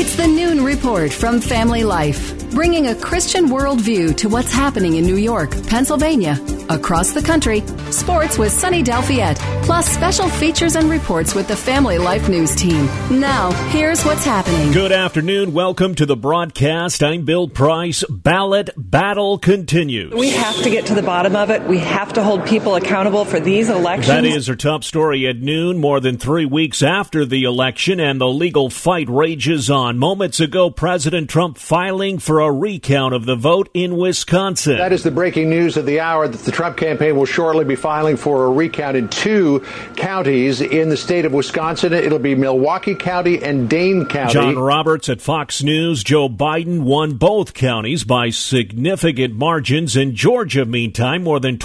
It's the Noon Report from Family Life, bringing a Christian worldview to what's happening in New York, Pennsylvania, across the country, sports with Sunny Delfiette, plus special features and reports with the Family Life News team. Now, here's what's happening. Good afternoon. Welcome to the broadcast. I'm Bill Price. Ballot battle continues. We have to get to the bottom of it. We have to hold people accountable for these elections. That is our top story at noon, more than 3 weeks after the election, and the legal fight rages on. Moments ago, President Trump filing for a recount of the vote in Wisconsin. That is the breaking news of the hour, that the Trump campaign will shortly be filing for a recount in 2 counties in the state of Wisconsin. It'll be Milwaukee County and Dane County. John Roberts at Fox News. Joe Biden won both counties by significant margins. In Georgia, meantime, more than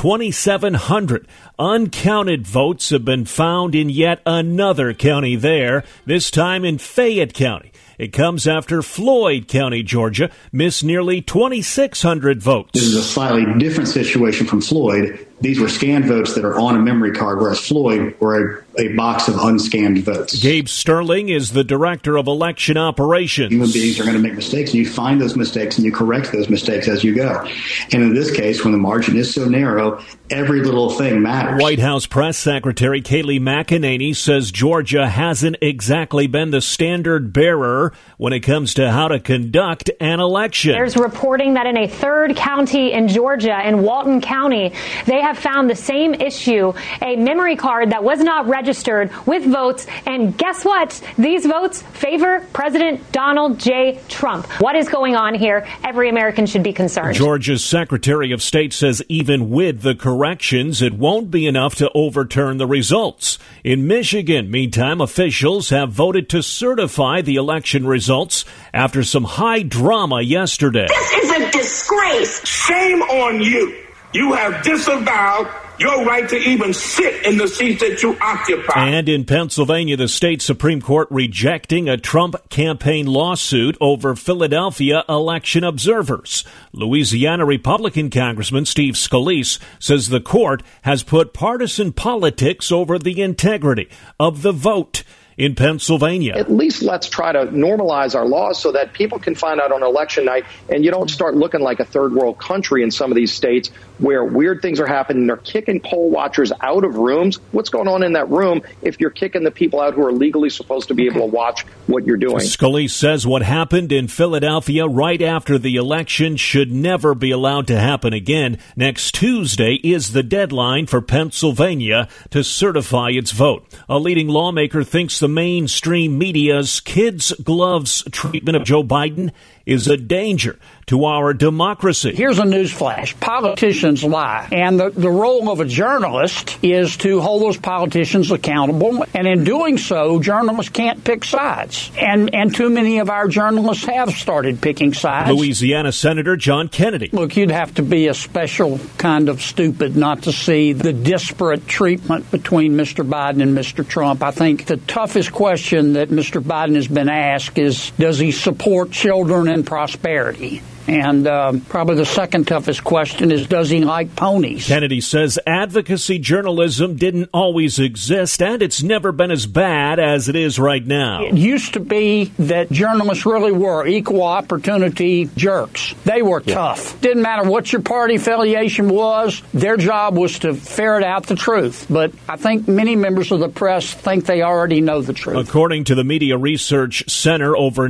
2,700 uncounted votes have been found in yet another county there, this time in Fayette County. It comes after Floyd County, Georgia, missed nearly 2,600 votes. This is a slightly different situation from Floyd. These were scanned votes that are on a memory card, whereas Floyd were a box of unscanned votes. Gabe Sterling is the director of election operations. Human beings are going to make mistakes, and you find those mistakes and you correct those mistakes as you go. And in this case, when the margin is so narrow, every little thing matters. White House Press Secretary Kayleigh McEnany says Georgia hasn't exactly been the standard bearer when it comes to how to conduct an election. There's reporting that in a third county in Georgia, in Walton County, they have found the same issue, a memory card that was not registered with votes. And guess what? These votes favor President Donald J. Trump. What is going on here? Every American should be concerned. Georgia's Secretary of State says even with the corrections, it won't be enough to overturn the results. In Michigan, meantime, officials have voted to certify the election results after some high drama yesterday. This is a disgrace. Shame on you. You have disavowed your right to even sit in the seat that you occupy. And in Pennsylvania, the state Supreme Court rejecting a Trump campaign lawsuit over Philadelphia election observers. Louisiana Republican Congressman Steve Scalise says the court has put partisan politics over the integrity of the vote. In Pennsylvania, at least let's try to normalize our laws so that people can find out on election night and you don't start looking like a third world country in some of these states where weird things are happening. They're kicking poll watchers out of rooms. What's going on in that room if you're kicking the people out who are legally supposed to be able to watch what you're doing? Scalise says what happened in Philadelphia right after the election should never be allowed to happen again. Next Tuesday is the deadline for Pennsylvania to certify its vote. A leading lawmaker thinks the mainstream media's kids' gloves treatment of Joe Biden is a danger to our democracy. Here's a news flash. Politicians lie. And the role of a journalist is to hold those politicians accountable. And in doing so, journalists can't pick sides. And too many of our journalists have started picking sides. Louisiana Senator John Kennedy. Look, you'd have to be a special kind of stupid not to see the disparate treatment between Mr. Biden and Mr. Trump. I think the toughest question that Mr. Biden has been asked is, does he support children and prosperity? And probably the second toughest question is, does he like ponies? Kennedy says advocacy journalism didn't always exist, and it's never been as bad as it is right now. It used to be that journalists really were equal opportunity jerks. They were tough. Didn't matter what your party affiliation was. Their job was to ferret out the truth. But I think many members of the press think they already know the truth. According to the Media Research Center, over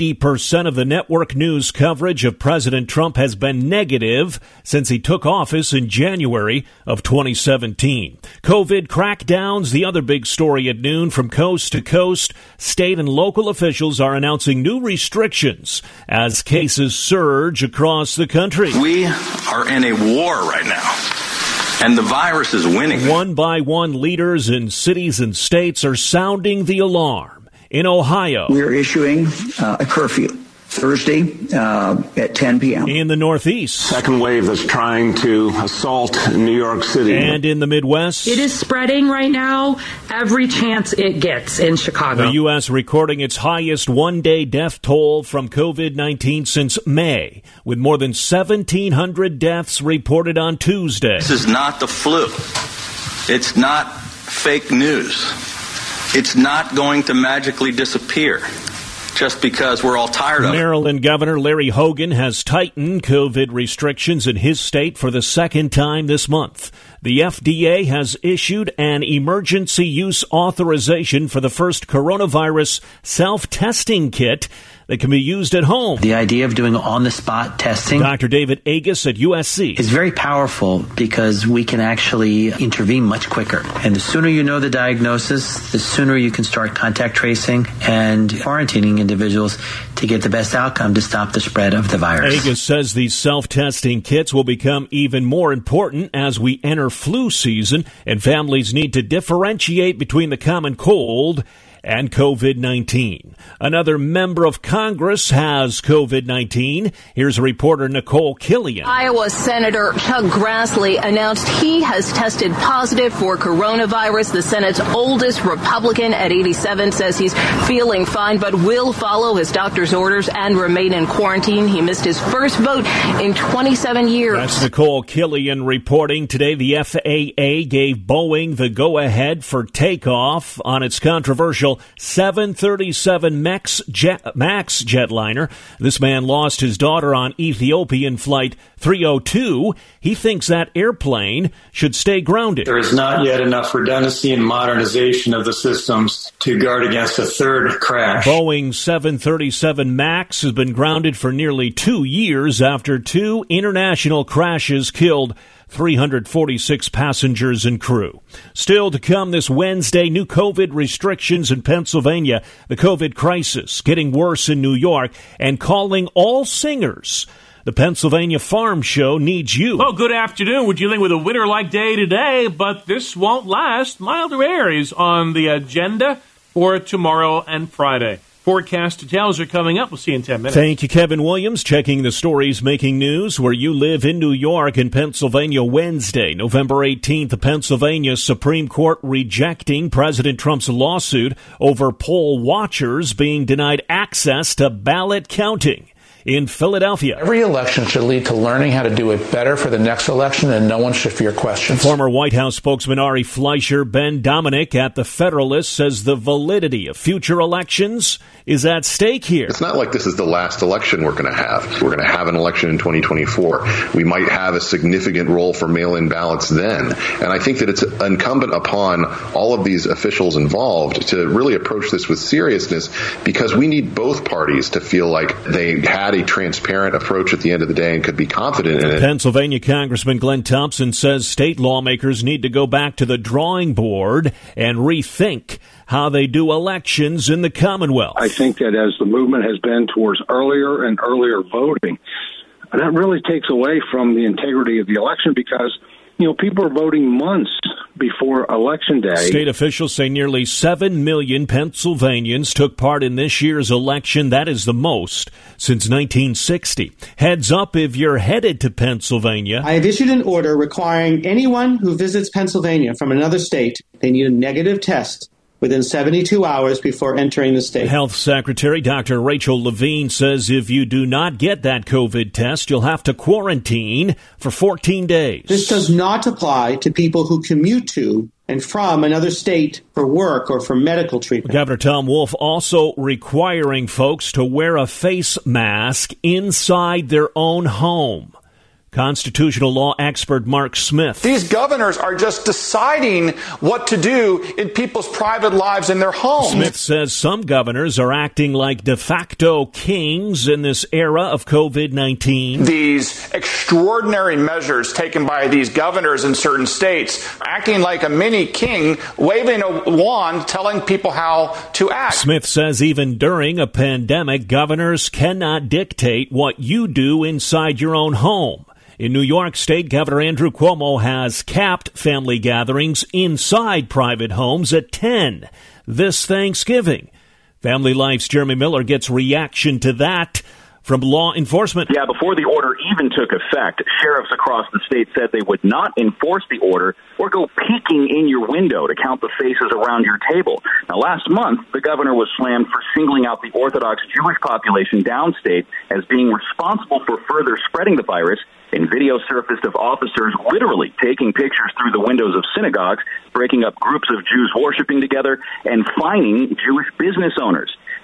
90% of the network news coverage of President Trump has been negative since he took office in January of 2017. COVID crackdowns, the other big story at noon. From coast to coast, state and local officials are announcing new restrictions as cases surge across the country. We are in a war right now, and the virus is winning. One by one, leaders in cities and states are sounding the alarm. In Ohio, we're issuing a curfew Thursday at 10 p.m. In the Northeast, second wave that's trying to assault New York City. And in the Midwest, it is spreading right now every chance it gets in Chicago. The U.S. recording its highest one-day death toll from COVID-19 since May, with more than 1,700 deaths reported on Tuesday. This is not the flu. It's not fake news. It's not going to magically disappear. just because we're all tired of it. Maryland Governor Larry Hogan has tightened COVID restrictions in his state for the second time this month. The FDA has issued an emergency use authorization for the first coronavirus self-testing kit that can be used at home. The idea of doing on-the-spot testing, Dr. David Agus at USC, is very powerful because we can actually intervene much quicker. And the sooner you know the diagnosis, the sooner you can start contact tracing and quarantining individuals to get the best outcome to stop the spread of the virus. Agus says these self-testing kits will become even more important as we enter flu season, and families need to differentiate between the common cold and COVID-19. Another member of Congress has COVID-19. Here's reporter Nicole Killian. Iowa Senator Chuck Grassley announced he has tested positive for coronavirus. The Senate's oldest Republican at 87 says he's feeling fine, but will follow his doctor's orders and remain in quarantine. He missed his first vote in 27 years. That's Nicole Killian reporting. Today, the FAA gave Boeing the go-ahead for takeoff on its controversial 737 MAX jetliner. This man lost his daughter on Ethiopian Flight 302. He thinks that airplane should stay grounded. There is not yet enough redundancy and modernization of the systems to guard against a third crash. Boeing's 737 MAX has been grounded for nearly 2 years after 2 international crashes killed 346 passengers and crew. Still to come this Wednesday, new COVID restrictions in Pennsylvania, the COVID crisis getting worse in New York, and calling all singers. The Pennsylvania Farm Show needs you. Well, good afternoon. We're dealing with a winter-like day today, but this won't last. Milder air is on the agenda for tomorrow and Friday. Forecast details are coming up. We'll see you in 10 minutes. Thank you, Kevin Williams. Checking the stories making news where you live in New York and Pennsylvania. Wednesday, November 18th, the Pennsylvania Supreme Court rejecting President Trump's lawsuit over poll watchers being denied access to ballot counting in Philadelphia. Every election should lead to learning how to do it better for the next election, and no one should fear questions. Former White House spokesman Ari Fleischer, Ben Dominic at The Federalist, says the validity of future elections is at stake here. It's not like this is the last election we're going to have. We're going to have an election in 2024. We might have a significant role for mail-in ballots then. And I think that it's incumbent upon all of these officials involved to really approach this with seriousness, because we need both parties to feel like they had a transparent approach at the end of the day and could be confident in it. Pennsylvania Congressman Glenn Thompson says state lawmakers need to go back to the drawing board and rethink how they do elections in the Commonwealth. I think that as the movement has been towards earlier and earlier voting, that really takes away from the integrity of the election, because people are voting months before Election Day. State officials say nearly 7 million Pennsylvanians took part in this year's election. That is the most since 1960. Heads up if you're headed to Pennsylvania. I have issued an order requiring anyone who visits Pennsylvania from another state, they need a negative test within 72 hours before entering the state. Health Secretary Dr. Rachel Levine says if you do not get that COVID test, you'll have to quarantine for 14 days. This does not apply to people who commute to and from another state for work or for medical treatment. Governor Tom Wolf also requiring folks to wear a face mask inside their own home. Constitutional law expert Mark Smith. These governors are just deciding what to do in people's private lives in their homes. Smith says some governors are acting like de facto kings in this era of COVID-19. These extraordinary measures taken by these governors in certain states, acting like a mini king, waving a wand, telling people how to act. Smith says even during a pandemic, governors cannot dictate what you do inside your own home. In New York State, Governor Andrew Cuomo has capped family gatherings inside private homes at 10 this Thanksgiving. Family Life's Jeremy Miller gets reaction to that from law enforcement. Yeah, before the order even took effect, sheriffs across the state said they would not enforce the order or go peeking in your window to count the faces around your table. Now, last month, the governor was slammed for singling out the Orthodox Jewish population downstate as being responsible for further spreading the virus. And video surfaced of officers literally taking pictures through the windows of synagogues, breaking up groups of Jews worshiping together, and fining Jewish business owners.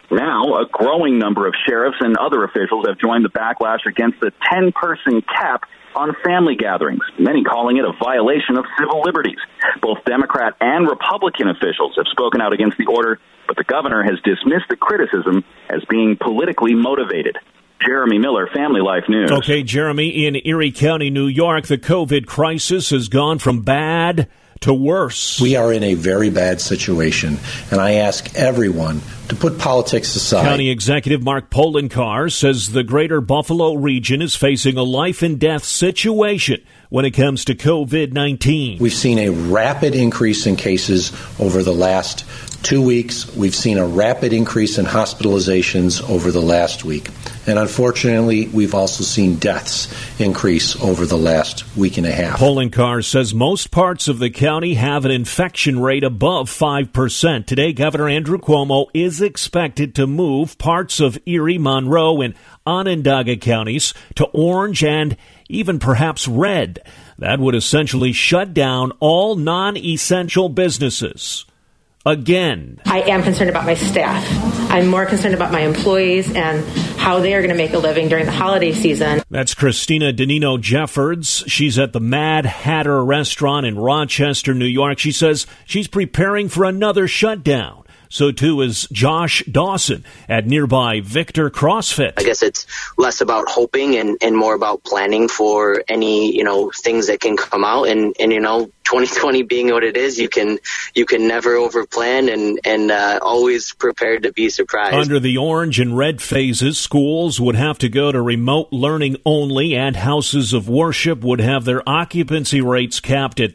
Now, a growing number of sheriffs and other officials have joined the backlash against the 10-person cap on family gatherings, many calling it a violation of civil liberties. Both Democrat and Republican officials have spoken out against the order, but the governor has dismissed the criticism as being politically motivated. Jeremy Miller, Family Life News. Okay, Jeremy, in Erie County, New York, the COVID crisis has gone from bad to worse. We are in a very bad situation, and I ask everyone to put politics aside. County Executive Mark Poloncarz says the greater Buffalo region is facing a life-and-death situation when it comes to COVID-19. We've seen a rapid increase in cases over the last 2 weeks. We've seen a rapid increase in hospitalizations over the last week. And unfortunately, we've also seen deaths increase over the last week and a half. Poloncarz says most parts of the county have an infection rate above 5%. Today, Governor Andrew Cuomo is expected to move parts of Erie, Monroe, and Onondaga counties to orange and even perhaps red. That would essentially shut down all non-essential businesses. Again. I am concerned about my staff. I'm more concerned about my employees and how they are going to make a living during the holiday season. That's Christina Danino Jeffords. She's at the Mad Hatter restaurant in Rochester, New York. She says she's preparing for another shutdown. So, too, is Josh Dawson at nearby Victor CrossFit. I guess it's less about hoping and more about planning for any, things that can come out. And 2020 being what it is, you can never overplan and always prepared to be surprised. Under the orange and red phases, schools would have to go to remote learning only, and houses of worship would have their occupancy rates capped at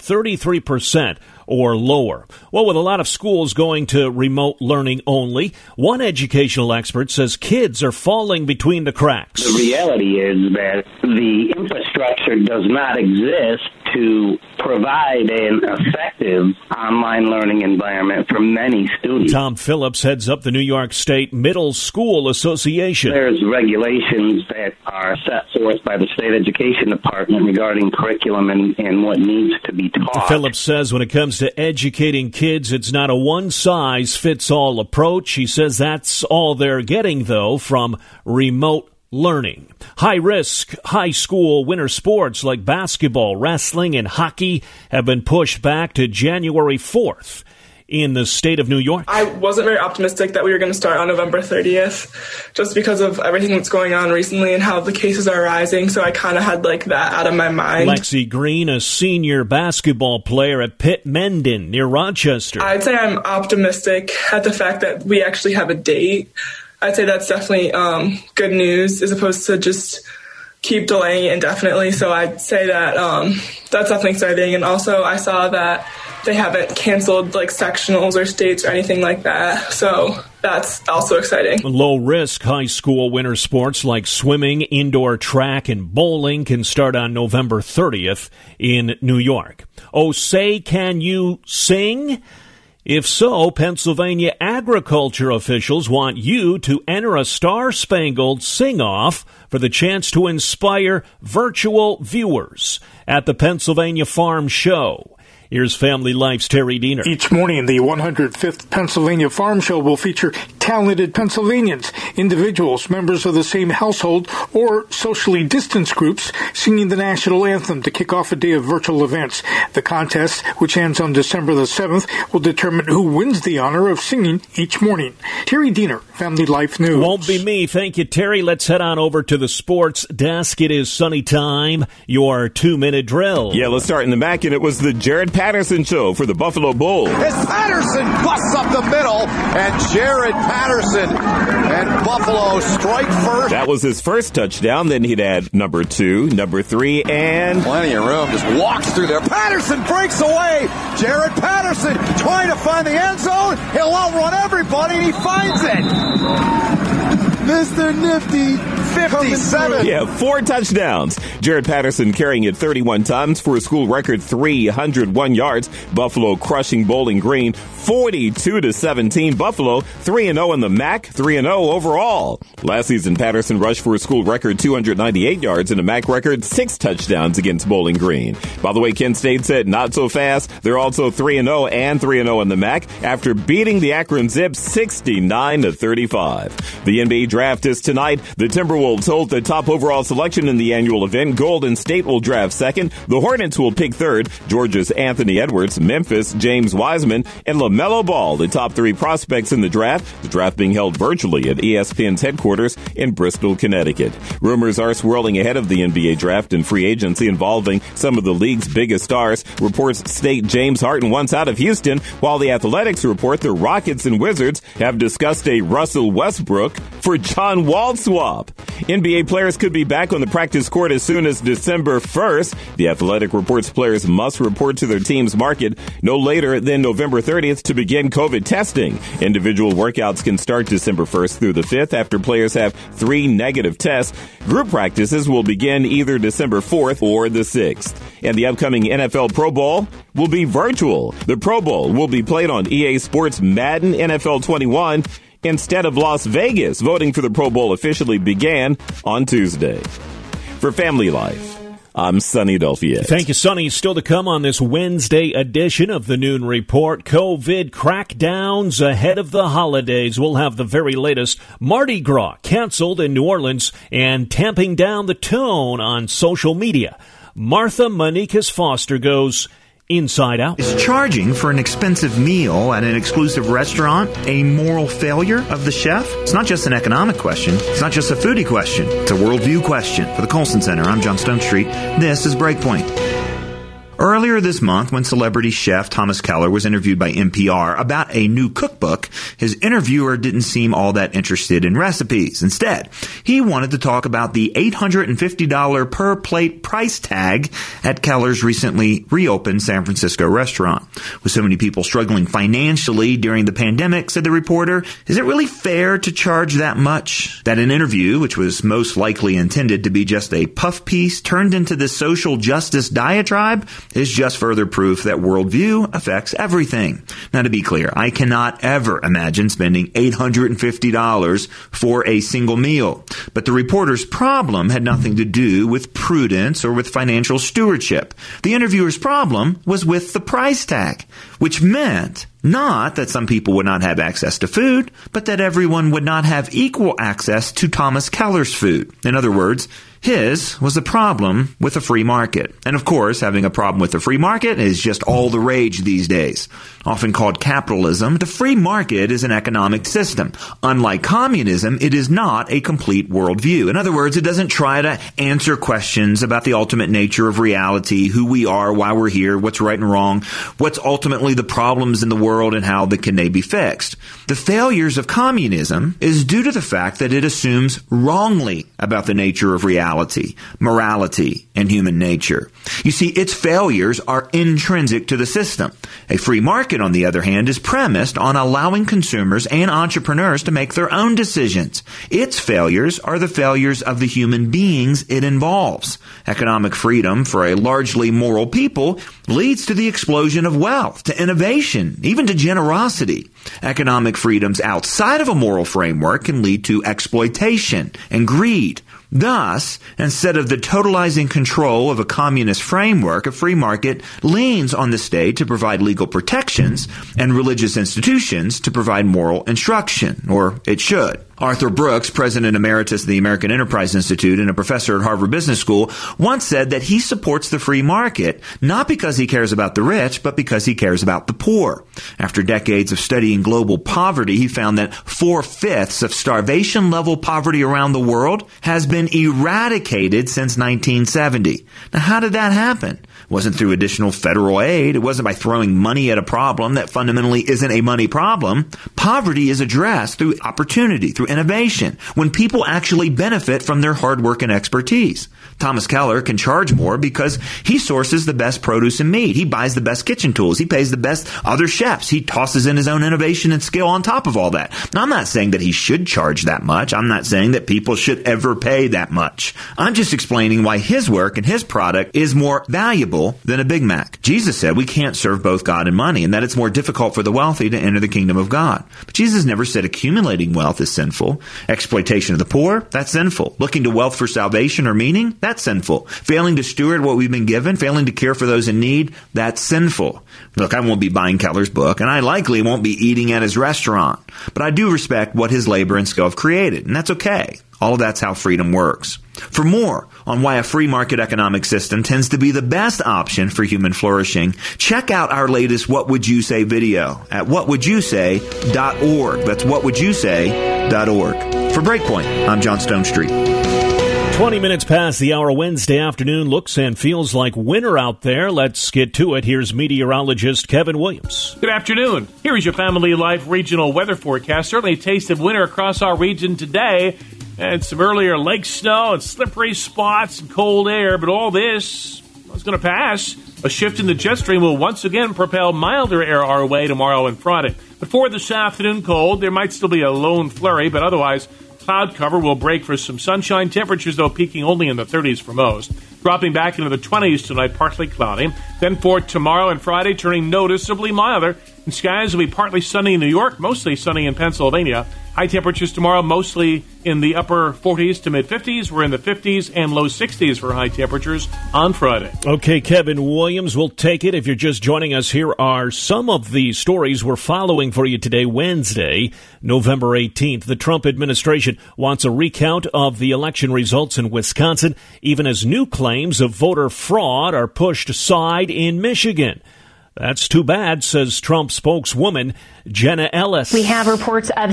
33%. Or lower. Well, with a lot of schools going to remote learning only, one educational expert says kids are falling between the cracks. The reality is that the infrastructure does not exist to provide an effective online learning environment for many students. Tom Phillips heads up the New York State Middle School Association. There's regulations that are set forth by the State Education Department regarding curriculum and what needs to be taught. Phillips says when it comes to educating kids, it's not a one-size-fits-all approach. He says that's all they're getting, though, from remote learning. High-risk, high-school winter sports like basketball, wrestling, and hockey have been pushed back to January 4th. In the state of New York. I wasn't very optimistic that we were going to start on November 30th just because of everything that's going on recently and how the cases are rising, so I kind of had that out of my mind. Lexi Green, a senior basketball player at Pitt Mendon near Rochester. I'd say I'm optimistic at the fact that we actually have a date. I'd say that's definitely good news as opposed to just keep delaying it indefinitely, so I'd say that that's definitely exciting. And also I saw that they haven't canceled sectionals or states or anything like that. So that's also exciting. Low-risk high school winter sports like swimming, indoor track, and bowling can start on November 30th in New York. Oh, say, can you sing? If so, Pennsylvania agriculture officials want you to enter a Star-Spangled Sing-Off for the chance to inspire virtual viewers at the Pennsylvania Farm Show. Here's Family Life's Terry Diener. Each morning, the 105th Pennsylvania Farm Show will feature talented Pennsylvanians, individuals, members of the same household, or socially distanced groups singing the national anthem to kick off a day of virtual events. The contest, which ends on December the 7th, will determine who wins the honor of singing each morning. Terry Diener, Family Life News. Won't be me. Thank you, Terry. Let's head on over to the sports desk. It is sunny time. Your 2-minute drill. Yeah, let's start in the back, and it was the Jared Patterson Show for the Buffalo Bulls. As Patterson busts up the middle, and Jared Patterson and Buffalo strike first. That was his first touchdown. Then he'd add number 2, number 3, and plenty of room. Just walks through there. Patterson breaks away. Jared Patterson trying to find the end zone. He'll outrun everybody, and he finds it. Mr. Nifty 57. Yeah, 4 touchdowns. Jared Patterson carrying it 31 times for a school record 301 yards. Buffalo crushing Bowling Green 42-17. Buffalo 3-0 in the MAC, 3-0 overall. Last season, Patterson rushed for a school record 298 yards and a MAC record 6 touchdowns against Bowling Green. By the way, Kent State said not so fast. They're also 3-0 and 3-0 in the MAC after beating the Akron Zips 69-35. The NBA draft is tonight. The Timberwolves hold the top overall selection in the annual event. Golden State will draft second. The Hornets will pick third. Georgia's Anthony Edwards, Memphis, James Wiseman, and LaMelo Ball, the top 3 prospects in the draft. The draft being held virtually at ESPN's headquarters in Bristol, Connecticut. Rumors are swirling ahead of the NBA draft and free agency involving some of the league's biggest stars. Reports state James Harden wants out of Houston, while the Athletics report the Rockets and Wizards have discussed a Russell Westbrook for John Wall swap. NBA players could be back on the practice court as soon as December 1st. The Athletic reports players must report to their team's market no later than November 30th to begin COVID testing. Individual workouts can start December 1st through the 5th after players have 3 negative tests. Group practices will begin either December 4th or the 6th. And the upcoming NFL Pro Bowl will be virtual. The Pro Bowl will be played on EA Sports Madden NFL 21 instead of Las Vegas. Voting for the Pro Bowl officially began on Tuesday. For Family Life, I'm Sonny Delfiette. Thank you, Sonny. Still to come on this Wednesday edition of the Noon Report, COVID crackdowns ahead of the holidays. We'll have the very latest. Mardi Gras canceled in New Orleans and tamping down the tone on social media. Martha Manikas Foster goes inside out. Is charging for an expensive meal at an exclusive restaurant a moral failure of the chef? It's not just an economic question. It's not just a foodie question. It's a worldview question. For the Colson Center, I'm John Stonestreet. This is Breakpoint. Earlier this month, when celebrity chef Thomas Keller was interviewed by NPR about a new cookbook, his interviewer didn't seem all that interested in recipes. Instead, he wanted to talk about the $850 per plate price tag at Keller's recently reopened San Francisco restaurant. With so many people struggling financially during the pandemic, said the reporter, is it really fair to charge that much? That an interview, which was most likely intended to be just a puff piece, turned into this social justice diatribe is just further proof that worldview affects everything. Now, to be clear, I cannot ever imagine spending $850 for a single meal. But the reporter's problem had nothing to do with prudence or with financial stewardship. The interviewer's problem was with the price tag, which meant not that some people would not have access to food, but that everyone would not have equal access to Thomas Keller's food. In other words, his was a problem with a free market. And of course, having a problem with the free market is just all the rage these days. Often called capitalism, the free market is an economic system. Unlike communism, it is not a complete worldview. In other words, it doesn't try to answer questions about the ultimate nature of reality, who we are, why we're here, what's right and wrong, what's ultimately the problems in the world and how can they be fixed. The failures of communism is due to the fact that it assumes wrongly about the nature of reality, morality, and human nature. You see, its failures are intrinsic to the system. A free market, on the other hand, is premised on allowing consumers and entrepreneurs to make their own decisions. Its failures are the failures of the human beings it involves. Economic freedom for a largely moral people leads to the explosion of wealth, to innovation, even to generosity. Economic freedoms outside of a moral framework can lead to exploitation and greed. Thus, instead of the totalizing control of a communist framework, a free market leans on the state to provide legal protections and religious institutions to provide moral instruction, or it should. Arthur Brooks, president emeritus of the American Enterprise Institute and a professor at Harvard Business School, once said that he supports the free market not because he cares about the rich, but because he cares about the poor. After decades of studying global poverty, he found that 4/5 of starvation-level poverty around the world has been eradicated since 1970. Now, how did that happen? It wasn't through additional federal aid. It wasn't by throwing money at a problem that fundamentally isn't a money problem. Poverty is addressed through opportunity, through through innovation, when people actually benefit from their hard work and expertise. Thomas Keller can charge more because he sources the best produce and meat. He buys the best kitchen tools. He pays the best other chefs. He tosses in his own innovation and skill on top of all that. Now, I'm not saying that he should charge that much. I'm not saying that people should ever pay that much. I'm just explaining why his work and his product is more valuable than a Big Mac. Jesus said we can't serve both God and money, and that it's more difficult for the wealthy to enter the kingdom of God. But Jesus never said accumulating wealth is sinful. Exploitation of the poor, that's sinful. Looking to wealth for salvation or meaning, that's sinful. Failing to steward what we've been given, failing to care for those in need, that's sinful. Look, I won't be buying Keller's book, and I likely won't be eating at his restaurant. But I do respect what his labor and skill have created, and that's okay. All of that's how freedom works. For more on why a free market economic system tends to be the best option for human flourishing, check out our latest What Would You Say video at whatwouldyousay.org. That's whatwouldyousay.org. For Breakpoint, I'm John Stonestreet. 20 minutes past the hour Wednesday afternoon. Looks and feels like winter out there. Let's get to it. Here's meteorologist Kevin Williams. Good afternoon. Here is your Family Life regional weather forecast. Certainly a taste of winter across our region today. And some earlier lake snow and slippery spots and cold air. But all this is going to pass. A shift in the jet stream will once again propel milder air our way tomorrow and Friday. But for this afternoon cold, there might still be a lone flurry, but otherwise cloud cover will break for some sunshine. Temperatures, though, peaking only in the 30s for most. Dropping back into the 20s tonight, partly cloudy. Then for tomorrow and Friday, turning noticeably milder. And skies will be partly sunny in New York, mostly sunny in Pennsylvania. High temperatures tomorrow, mostly in the upper 40s to mid-50s. We're in the 50s and low 60s for high temperatures on Friday. Okay, Kevin Williams, we'll take it. If you're just joining us, here are some of the stories we're following for you today, Wednesday, November 18th. The Trump administration wants a recount of the election results in Wisconsin, even as new claims of voter fraud are pushed aside in Michigan. That's too bad, says Trump spokeswoman Jenna Ellis. We have reports of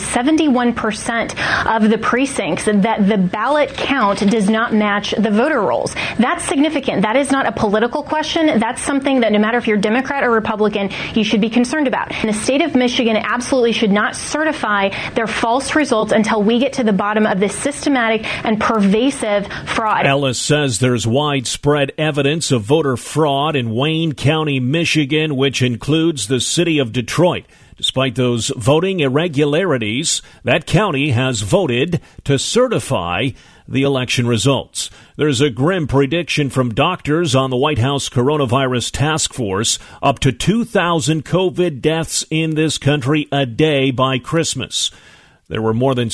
71% of the precincts that the ballot count does not match the voter rolls. That's significant. That is not a political question. That's something that no matter if you're Democrat or Republican, you should be concerned about. And the state of Michigan absolutely should not certify their false results until we get to the bottom of this systematic and pervasive fraud. Ellis says there's widespread evidence of voter fraud in Wayne County, Michigan, which includes the city of Detroit. Despite those voting irregularities, that county has voted to certify the election results. There's a grim prediction from doctors on the White House coronavirus task force. Up to 2,000 COVID deaths in this country a day by Christmas. There were more than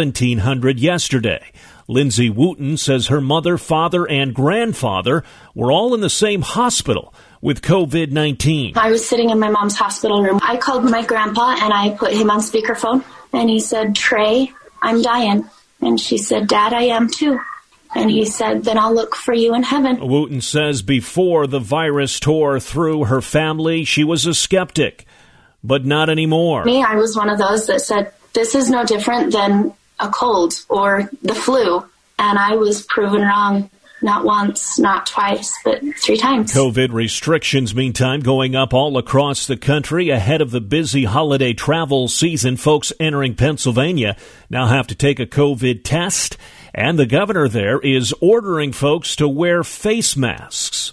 1,700 yesterday. Lindsay Wooten says her mother, father, and grandfather were all in the same hospital with COVID-19. I was sitting in my mom's hospital room. I called my grandpa and I put him on speakerphone. And he said, "Trey, I'm dying." And she said, "Dad, I am too." And he said, "Then I'll look for you in heaven." Wooten says before the virus tore through her family, she was a skeptic, but not anymore. Me, I was one of those that said, this is no different than a cold or the flu. And I was proven wrong. Not once, not twice, but 3 times. COVID restrictions, meantime, going up all across the country ahead of the busy holiday travel season. Folks entering Pennsylvania now have to take a COVID test, and the governor there is ordering folks to wear face masks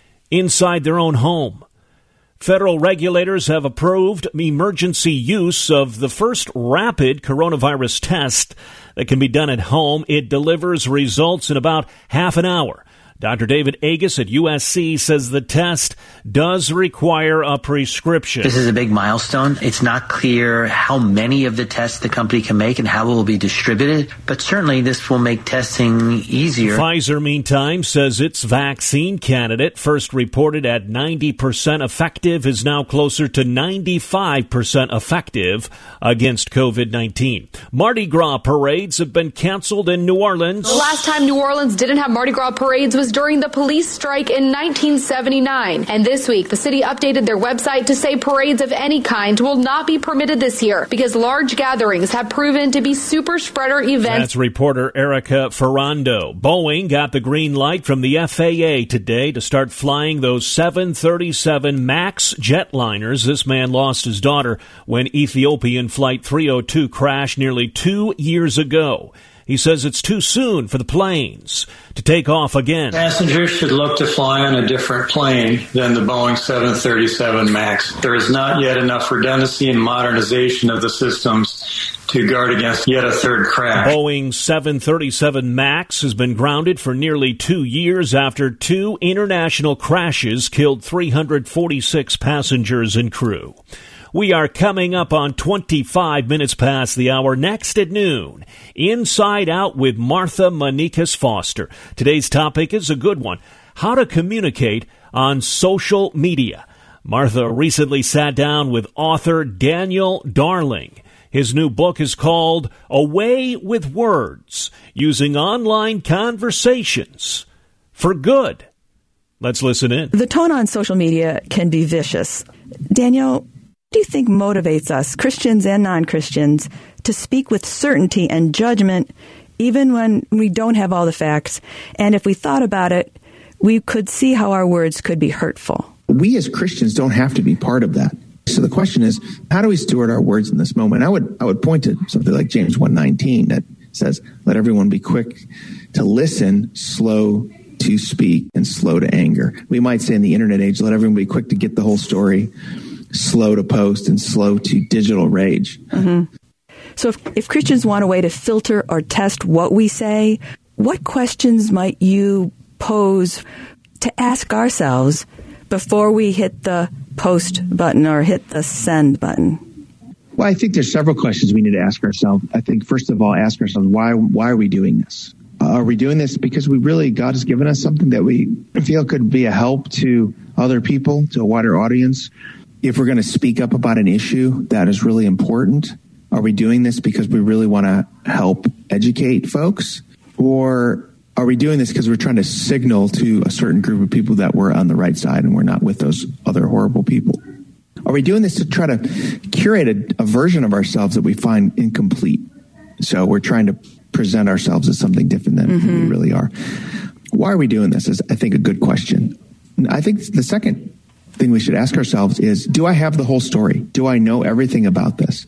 inside their own home. Federal regulators have approved emergency use of the first rapid coronavirus test that can be done at home. It delivers results in about half an hour. Dr. David Agus at USC says the test does require a prescription. This is a big milestone. It's not clear how many of the tests the company can make and how it will be distributed, but certainly this will make testing easier. Pfizer, meantime, says its vaccine candidate, first reported at 90% effective, is now closer to 95% effective against COVID-19. Mardi Gras parades have been canceled in New Orleans. The last time New Orleans didn't have Mardi Gras parades was was during the police strike in 1979. And this week, the city updated their website to say parades of any kind will not be permitted this year because large gatherings have proven to be super spreader events. That's reporter Erica Ferrando. Boeing got the green light from the FAA today to start flying those 737 MAX jetliners. This man lost his daughter when Ethiopian Flight 302 crashed nearly 2 years ago. He says it's too soon for the planes to take off again. Passengers should look to fly on a different plane than the Boeing 737 MAX. There is not yet enough redundancy and modernization of the systems to guard against yet a third crash. Boeing 737 MAX has been grounded for nearly 2 years after 2 international crashes killed 346 passengers and crew. We are coming up on 25 minutes past the hour. Next at noon, Inside Out with Martha Manikas Foster. Today's topic is a good one: how to communicate on social media. Martha recently sat down with author Daniel Darling. His new book is called A Way with Words, Using Online Conversations for Good. Let's listen in. The tone on social media can be vicious. Daniel, what do you think motivates us, Christians and non-Christians, to speak with certainty and judgment even when we don't have all the facts? And if we thought about it, we could see how our words could be hurtful. We as Christians don't have to be part of that. So the question is, how do we steward our words in this moment? I would point to something like James 1:19 that says, let everyone be quick to listen, slow to speak, and slow to anger. We might say in the internet age, let everyone be quick to get the whole story, slow to post, and slow to digital rage. Mm-hmm. So if Christians want a way to filter or test what we say, what questions might you pose to ask ourselves before we hit the post button or hit the send button? Well, I think there's several questions we need to ask ourselves. I think, first of all, ask ourselves, why are we doing this? Are we doing this because God has given us something that we feel could be a help to other people, to a wider audience? If we're going to speak up about an issue that is really important, are we doing this because we really want to help educate folks? Or are we doing this because we're trying to signal to a certain group of people that we're on the right side and we're not with those other horrible people? Are we doing this to try to curate a version of ourselves that we find incomplete? So we're trying to present ourselves as something different than we really are. Why are we doing this is, I think, a good question. I think the second thing we should ask ourselves is, do I have the whole story? Do I know everything about this?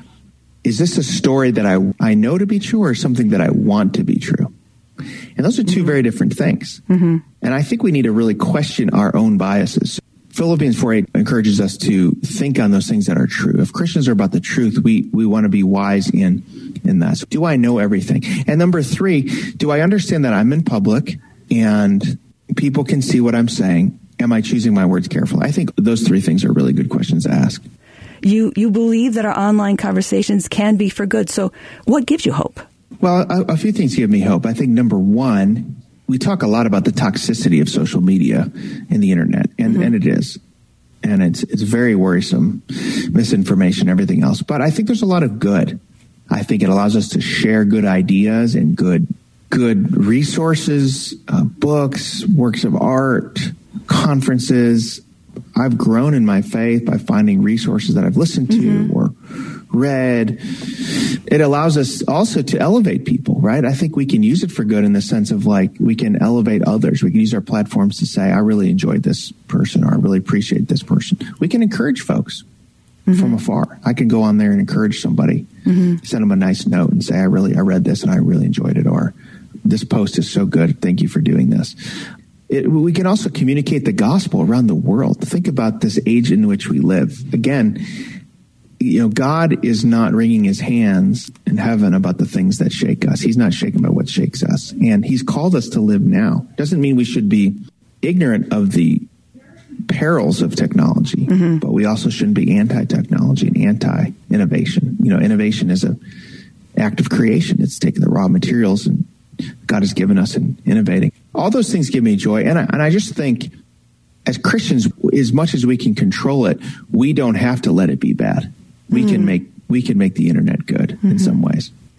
Is this a story that I know to be true or something that I want to be true? And those are two very different things. Mm-hmm. And I think we need to really question our own biases. Philippians 4:8 encourages us to think on those things that are true. If Christians are about the truth, we want to be wise in that. So do I know everything? And number 3, do I understand that I'm in public and people can see what I'm saying? Am I choosing my words carefully? I think those 3 things are really good questions to ask. You believe that our online conversations can be for good. So what gives you hope? Well, a few things give me hope. I think number 1, we talk a lot about the toxicity of social media and the internet, and it is. And it's very worrisome, misinformation, everything else. But I think there's a lot of good. I think it allows us to share good ideas and good resources, books, works of art, conferences. I've grown in my faith by finding resources that I've listened to or read. It allows us also to elevate people, right? I think we can use it for good in the sense of we can elevate others. We can use our platforms to say, I really enjoyed this person, or I really appreciate this person. We can encourage folks from afar. I can go on there and encourage somebody, send them a nice note and say, I read this and I really enjoyed it, or this post is so good. Thank you for doing this. We can also communicate the gospel around the world. Think about this age in which we live. Again, God is not wringing his hands in heaven about the things that shake us. He's not shaken by what shakes us. And he's called us to live now. Doesn't mean we should be ignorant of the perils of technology, but we also shouldn't be anti-technology and anti-innovation. Innovation is an act of creation. It's taking the raw materials and God has given us and innovating. All those things give me joy. And I just think as Christians, as much as we can control it, we don't have to let it be bad. We can make the internet good in some ways.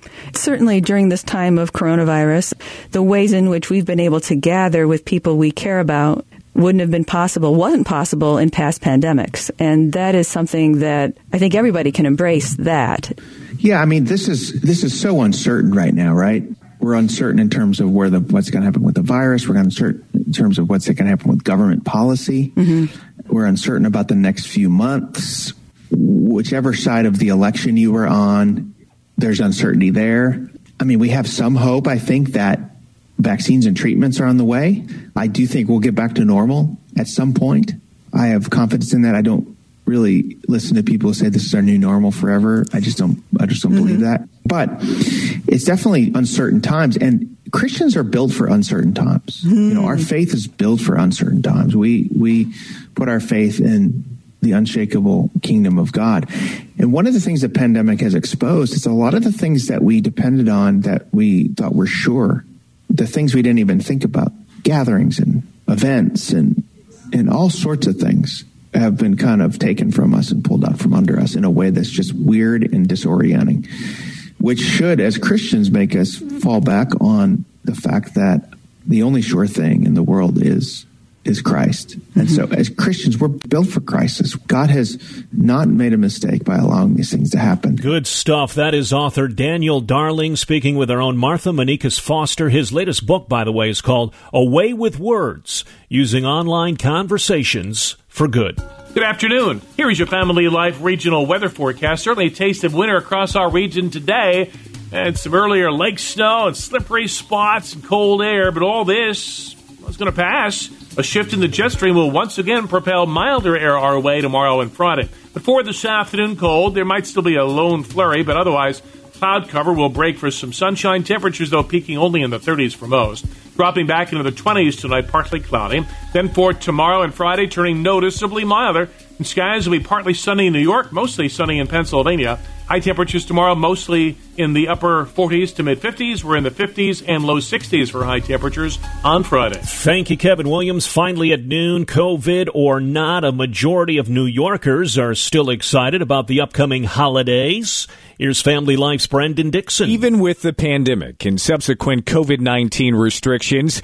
Certainly during this time of coronavirus, the ways in which we've been able to gather with people we care about wasn't possible in past pandemics. And that is something that I think everybody can embrace that. Yeah, I mean, this is so uncertain right now, right? We're uncertain in terms of what's going to happen with the virus. We're uncertain in terms of what's going to happen with government policy. Mm-hmm. We're uncertain about the next few months. Whichever side of the election you were on, there's uncertainty there. I mean, we have some hope, I think, that vaccines and treatments are on the way. I do think we'll get back to normal at some point. I have confidence in that. I don't really listen to people who say this is our new normal forever. I just don't believe that. But it's definitely uncertain times, and Christians are built for uncertain times. You know, our faith is built for uncertain times. We put our faith in the unshakable kingdom of God. And one of the things the pandemic has exposed is a lot of the things that we depended on that we thought were sure, the things we didn't even think about, gatherings and events and all sorts of things have been kind of taken from us and pulled out from under us in a way that's just weird and disorienting, which should, as Christians, make us fall back on the fact that the only sure thing in the world is Christ. And so as Christians, we're built for crisis. God has not made a mistake by allowing these things to happen. Good stuff. That is author Daniel Darling speaking with our own Martha Manikas Foster. His latest book, by the way, is called Away with Words, Using Online Conversations for Good. Good afternoon. Here is your Family Life regional weather forecast. Certainly a taste of winter across our region today. And some earlier lake snow and slippery spots and cold air. But all this is going to pass. A shift in the jet stream will once again propel milder air our way tomorrow and Friday. But for this afternoon cold, there might still be a lone flurry, but otherwise cloud cover will break for some sunshine. Temperatures, though, peaking only in the 30s for most. Dropping back into the 20s tonight, partly cloudy. Then for tomorrow and Friday, turning noticeably milder. And skies will be partly sunny in New York, mostly sunny in Pennsylvania. High temperatures tomorrow, mostly in the upper 40s to mid-50s. We're in the 50s and low 60s for high temperatures on Friday. Thank you, Kevin Williams. Finally at noon, COVID or not, a majority of New Yorkers are still excited about the upcoming holidays. Here's Family Life's Brendan Dixon. Even with the pandemic and subsequent COVID-19 restrictions,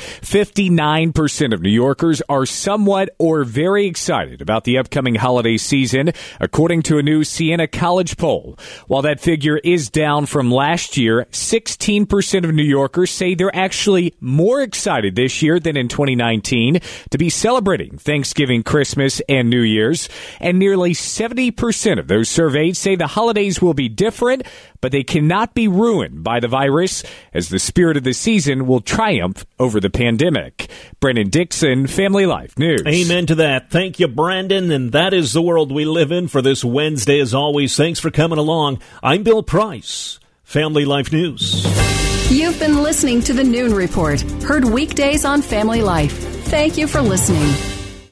59% of New Yorkers are somewhat or very excited about the upcoming holiday season, according to a new Siena College poll. While that figure is down from last year, 16% of New Yorkers say they're actually more excited this year than in 2019 to be celebrating Thanksgiving, Christmas, and New Year's. And nearly 70% of those surveyed say the holidays will be different, but they cannot be ruined by the virus, as the spirit of the season will triumph over the pandemic. Brendan Dixon, Family Life News. Amen to that. Thank you, Brandon. And that is the world we live in for this Wednesday. As always, thanks for coming along. I'm Bill Price, Family Life News. You've been listening to the Noon Report, heard weekdays on Family Life. Thank you for listening.